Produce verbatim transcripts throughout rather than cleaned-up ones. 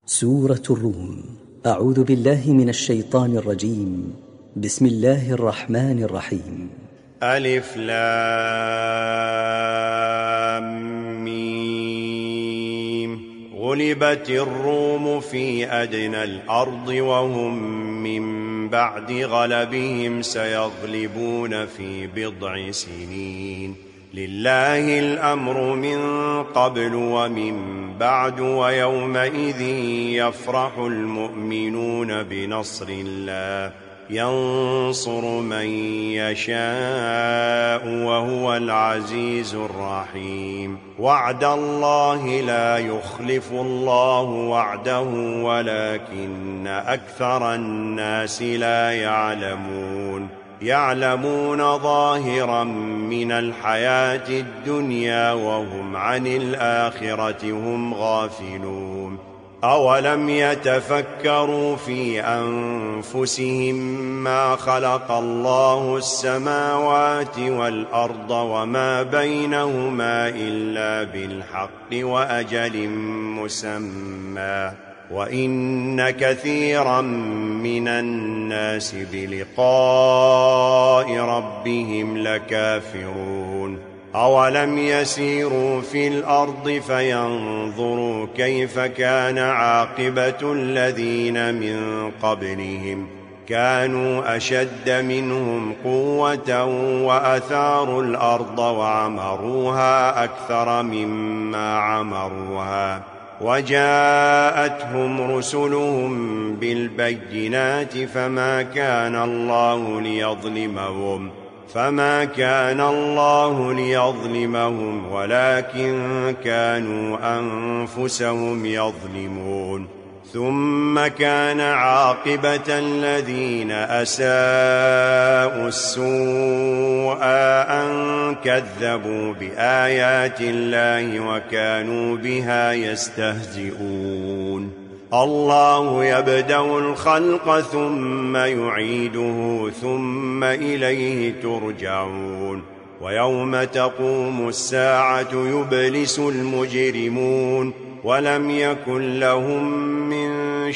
سورة الروم. أعوذ بالله من الشيطان الرجيم. بسم الله الرحمن الرحيم. ألف لام ميم. غلبت الروم في أدنى الأرض وهم من بعد غلبهم سيغلبون في بضع سنين. لله الأمر من قبل ومن بعد ويومئذ يفرح المؤمنون بنصر الله ينصر من يشاء وهو العزيز الرحيم. وعد الله لا يخلف الله وعده ولكن أكثر الناس لا يعلمون. يعلمون ظاهرا من الحياة الدنيا وهم عن الآخرة هم غافلون. أولم يتفكروا في أنفسهم ما خلق الله السماوات والأرض وما بينهما إلا بالحق وأجل مسمى وإن كثيرا من الناس بلقاء ربهم لكافرون. أولم يسيروا في الأرض فينظروا كيف كان عاقبة الذين من قبلهم كانوا أشد منهم قوة وأثاروا الأرض وعمروها أكثر مما عمروها وجاءتهم رسلهم بالبينات فما كان الله ليظلمهم فما كان الله ليظلمهم ولكن كانوا أنفسهم يظلمون. ثم كان عاقبة الذين أساءوا السوء أن كذبوا بآيات الله وكانوا بها يستهزئون. الله يبدأ الخلق ثم يعيده ثم إليه ترجعون. ويوم تقوم الساعة يبلس المجرمون ولم يكن لهم من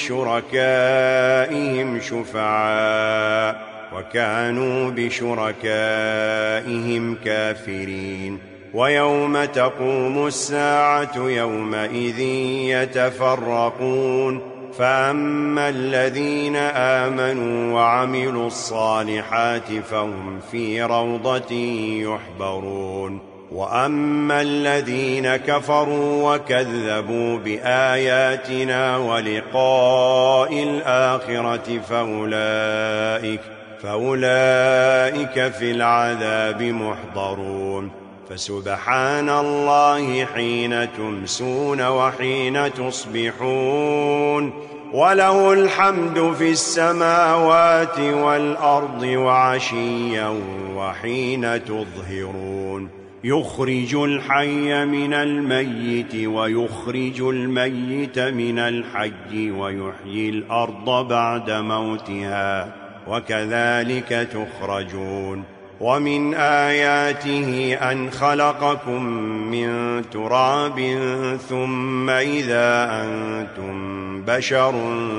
شركائهم شفعاء وكانوا بشركائهم كافرين. ويوم تقوم الساعة يومئذ يتفرقون فأما الذين آمنوا وعملوا الصالحات فهم في روضة يحبرون. وأما الذين كفروا وكذبوا بآياتنا ولقاء الآخرة فأولئك, فأولئك في العذاب محضرون. فسبحان الله حين تمسون وحين تصبحون وله الحمد في السماوات والأرض وعشيا وحين تظهرون. يخرج الحي من الميت ويخرج الميت من الحي ويحيي الأرض بعد موتها وكذلك تخرجون. ومن آياته أن خلقكم من تراب ثم إذا أنتم بشر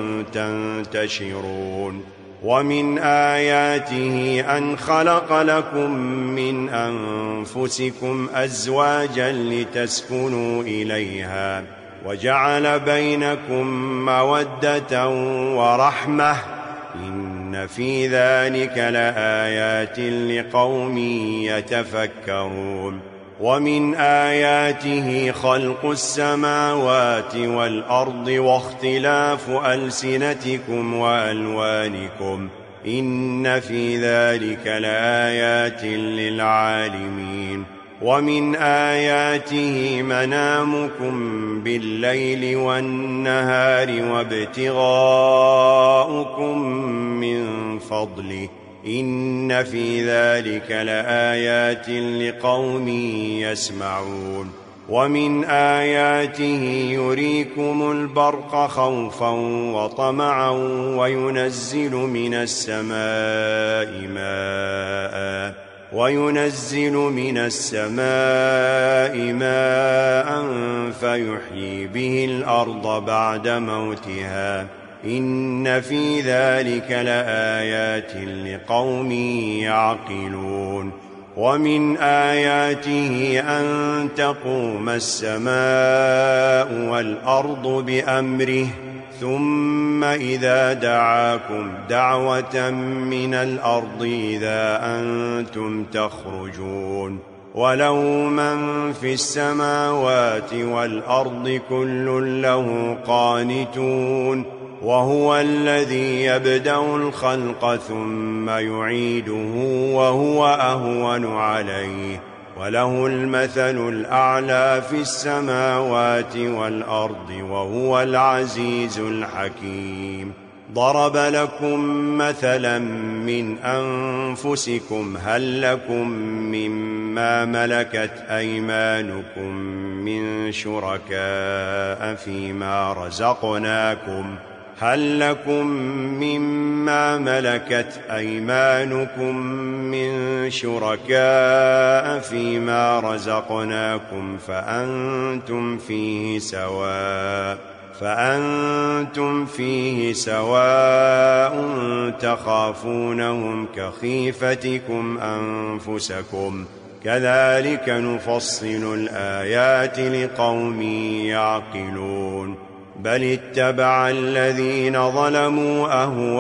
تنتشرون. ومن آياته أن خلق لكم من أنفسكم أزواجا لتسكنوا إليها وجعل بينكم مودة ورحمة إن في ذلك لآيات لقوم يتفكرون. ومن آياته خلق السماوات والأرض واختلاف ألسنتكم وألوانكم إن في ذلك لآيات للعالمين. ومن آياته منامكم بالليل والنهار وابتغاؤكم من فضله إن في ذلك لآيات لقوم يسمعون. ومن آياته يريكم البرق خوفا وطمعا وينزل من السماء ماء وينزل من السماء ماء فيحيي به الأرض بعد موتها إن في ذلك لآيات لقوم يعقلون ومن آياته أن تقوم السماء والأرض بأمره ثم إذا دعاكم دعوة من الأرض إذا أنتم تخرجون وله من في السماوات والأرض كل له قانتون وهو الذي يبدأ الخلق ثم يعيده وهو أهون عليه وله المثل الأعلى في السماوات والأرض وهو العزيز الحكيم ضرب لكم مثلا من أنفسكم هل لكم مما ملكت أيمانكم من شركاء فيما رزقناكم هل لكم مما ملكت أيمانكم من شركاء فيما رزقناكم فأنتم فيه سواء فأنتم فيه سواء تخافونهم كخيفتكم أنفسكم كذلك نفصل الآيات لقوم يعقلون بل اتبع الذين ظلموا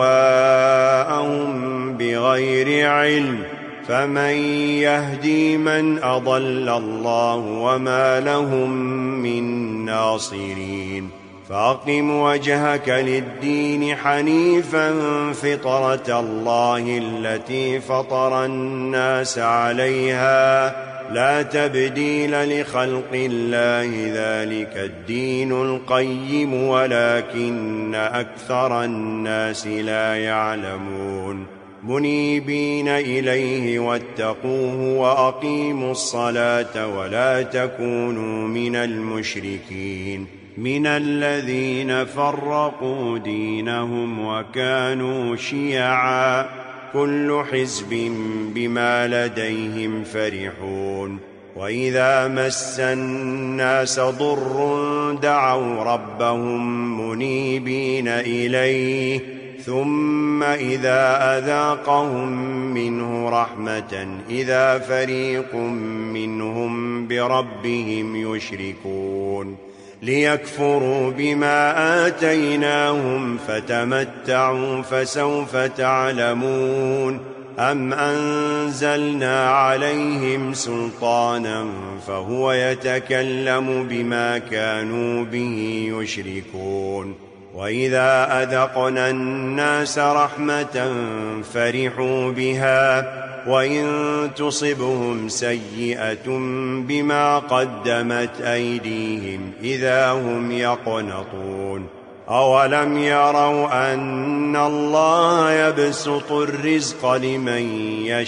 أهواءهم بغير علم فمن يهدي من أضل الله وما لهم من ناصرين فأقم وجهك للدين حنيفا فطرة الله التي فطر الناس عليها لا تبديل لخلق الله ذلك الدين القيم ولكن أكثر الناس لا يعلمون منيبين إليه واتقوه وأقيموا الصلاة ولا تكونوا من المشركين من الذين فرقوا دينهم وكانوا شيعا كل حزب بما لديهم فرحون وإذا مس الناس ضر دعوا ربهم منيبين إليه ثم إذا أذاقهم منه رحمة إذا فريق منهم بربهم يشركون ليكفروا بما آتيناهم فتمتعوا فسوف تعلمون أم أنزلنا عليهم سلطانا فهو يتكلم بما كانوا به يشركون وإذا أذقنا الناس رحمة فرحوا بها وإن تصبهم سيئة بما قدمت أيديهم إذا هم يقنطون أولم يروا أن الله يبسط الرزق لمن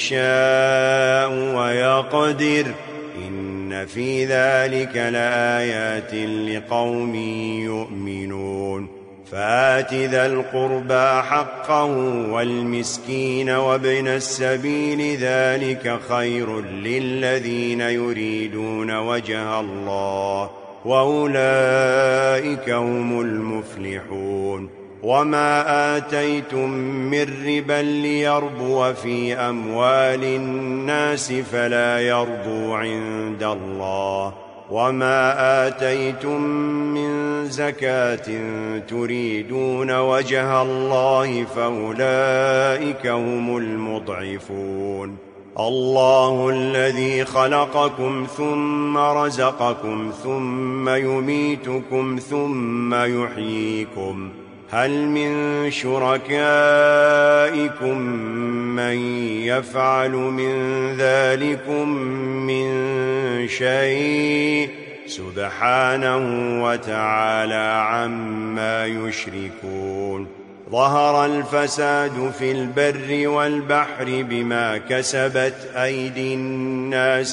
يشاء ويقدر إن في ذلك لآيات لقوم يؤمنون فآت ذا القربى حقه والمسكين وابن السبيل ذلك خير للذين يريدون وجه الله وأولئك هم المفلحون وما آتيتم من ربا ليربو في أموال الناس فلا يربو عند الله وما آتيتم من زكاة تريدون وجه الله فأولئك هم المضعفون الله الذي خلقكم ثم رزقكم ثم يميتكم ثم يحييكم هل من شركائكم من يفعل من ذلكم من شيء سبحانه وتعالى عما يشركون ظهر الفساد في البر والبحر بما كسبت أيدي الناس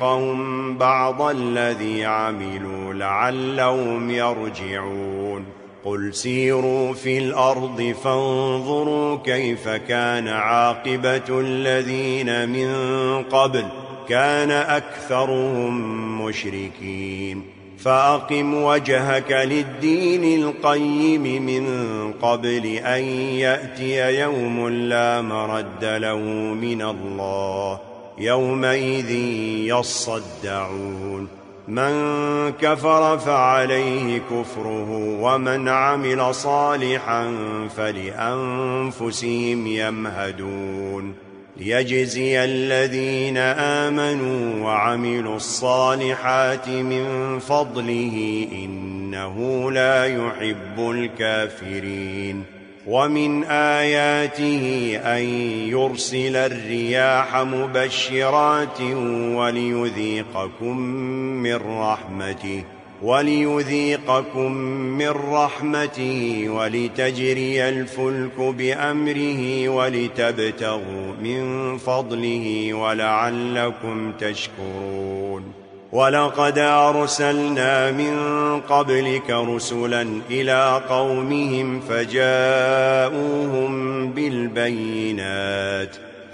ليذيقهم بعض الذي عملوا لعلهم يرجعون قل سيروا في الأرض فانظروا كيف كان عاقبة الذين من قبل كان أكثرهم مشركين فأقم وجهك للدين القيم من قبل أن يأتي يوم لا مرد له من الله يومئذ يصدعون من كفر فعليه كفره ومن عمل صالحا فلأنفسهم يمهدون ليجزي الذين آمنوا وعملوا الصالحات من فضله إنه لا يحب الكافرين ومن آياته أن يرسل الرياح مبشرات وليذيقكم من رحمته وليذيقكم من رحمته ولتجري الفلك بأمره ولتبتغوا من فضله ولعلكم تشكرون ولقد أرسلنا من قبلك رسلا إلى قومهم فجاءوهم بالبينات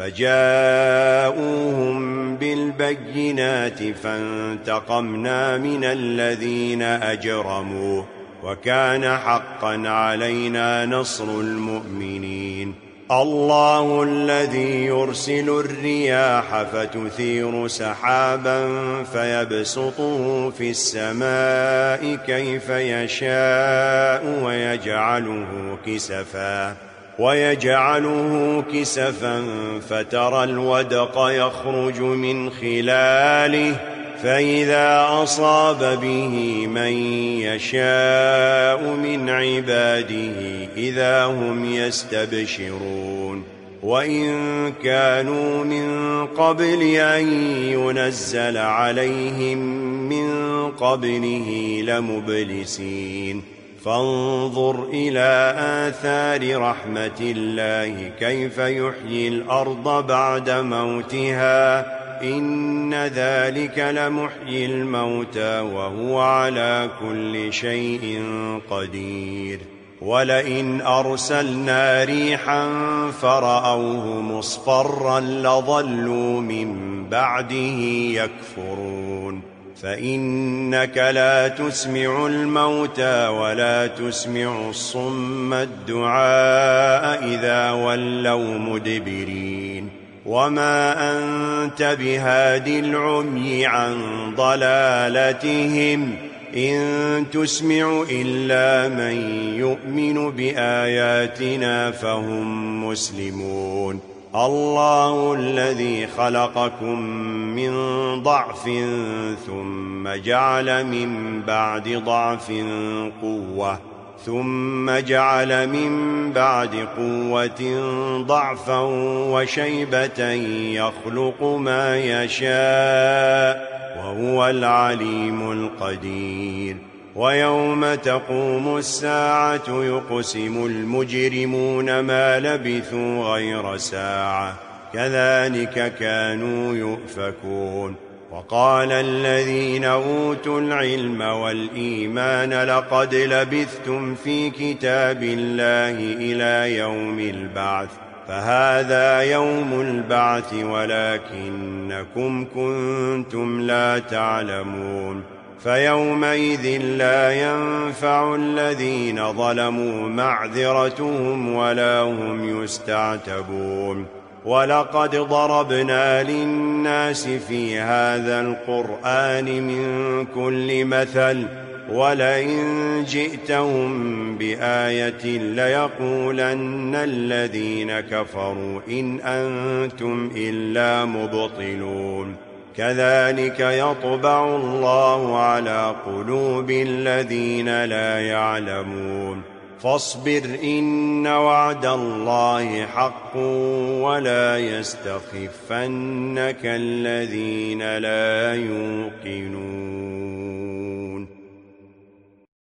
فجاءوهم بالبينات فانتقمنا من الذين أجرموا وكان حقا علينا نصر المؤمنين الله الذي يرسل الرياح فتثير سحابا فيبسطه في السماء كيف يشاء ويجعله كسفا ويجعله كسفا فترى الودق يخرج من خلاله فإذا أصاب به من يشاء من عباده إذا هم يستبشرون وإن كانوا من قبل أن ينزل عليهم من قبله لمبلسين فانظر إلى آثار رحمة الله كيف يحيي الأرض بعد موتها إن ذلك لمحيي الموتى وهو على كل شيء قدير ولئن أرسلنا ريحا فرأوه مصفرا لظلوا من بعده يكفرون فإنك لا تسمع الموتى ولا تسمع الصم الدعاء إذا ولوا مدبرين وما أنت بهاد العمي عن ضلالتهم إن تسمع إلا من يؤمن بآياتنا فهم مسلمون الله الذي خلقكم من ضعف ثم جعل من بعد ضعف قوة ثم جعل من بعد قوة ضعفا وشيبة يخلق ما يشاء وهو العليم القدير ويوم تقوم الساعة يقسم المجرمون ما لبثوا غير ساعة كذلك كانوا يؤفكون وقال الذين أوتوا العلم والإيمان لقد لبثتم في كتاب الله إلى يوم البعث فهذا يوم البعث ولكنكم كنتم لا تعلمون فيومئذ لا ينفع الذين ظلموا معذرتهم ولا هم يستعتبون ولقد ضربنا للناس في هذا القرآن من كل مثل ولئن جئتهم بآية ليقولن الذين كفروا إن أنتم إلا مبطلون كذلك يطبع الله على قلوب الذين لا يعلمون فاصبر إن وعد الله حق ولا يستخفنك الذين لا يوقنون